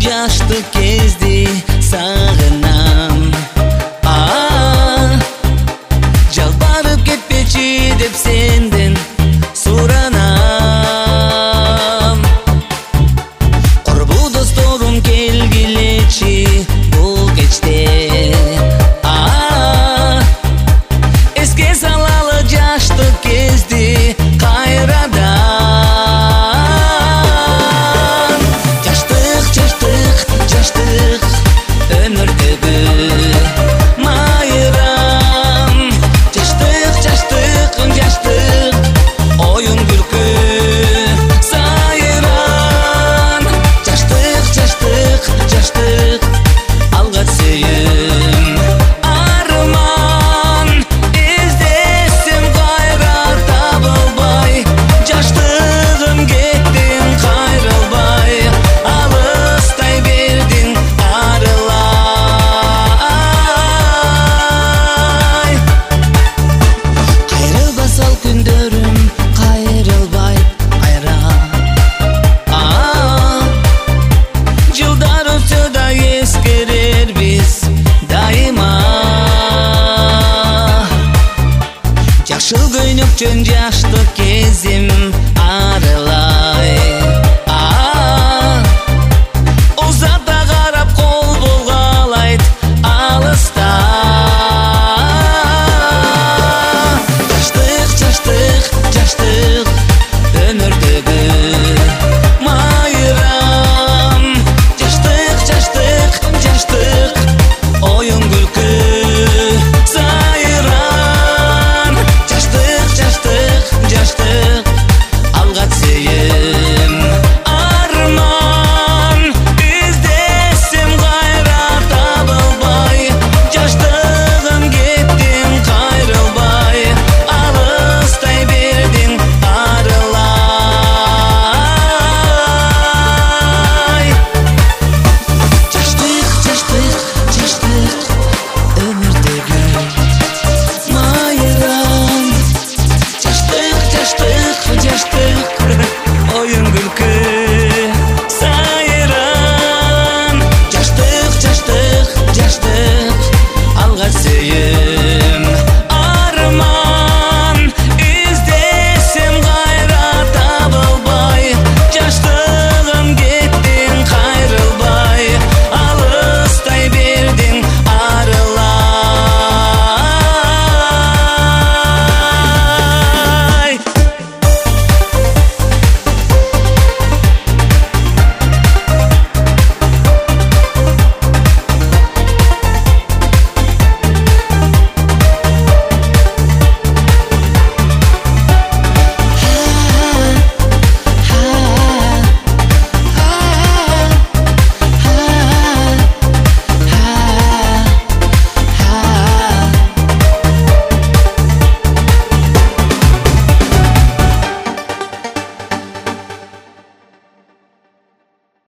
жаштык кезди сагынам. Жалбарып кетпечи деп сенден суранам. Курбу досторум келгилечи бул кечте. Эске салалы жаштык кезди кайрадан. Жаштык өмүрдөгү майрам. Жаштык оюн күлкү сайран. Жаштык алга сүйүм арман. Издесем кайра табылбай, жаштыгым кеттин кайрылбай. Алыстай бердиң арылай. Кайрылбасал күндөрүм кайрылбай кайра. Жылдар өтсө да эскерербиз дайыма. Жашыл көйнөкчөн жаштык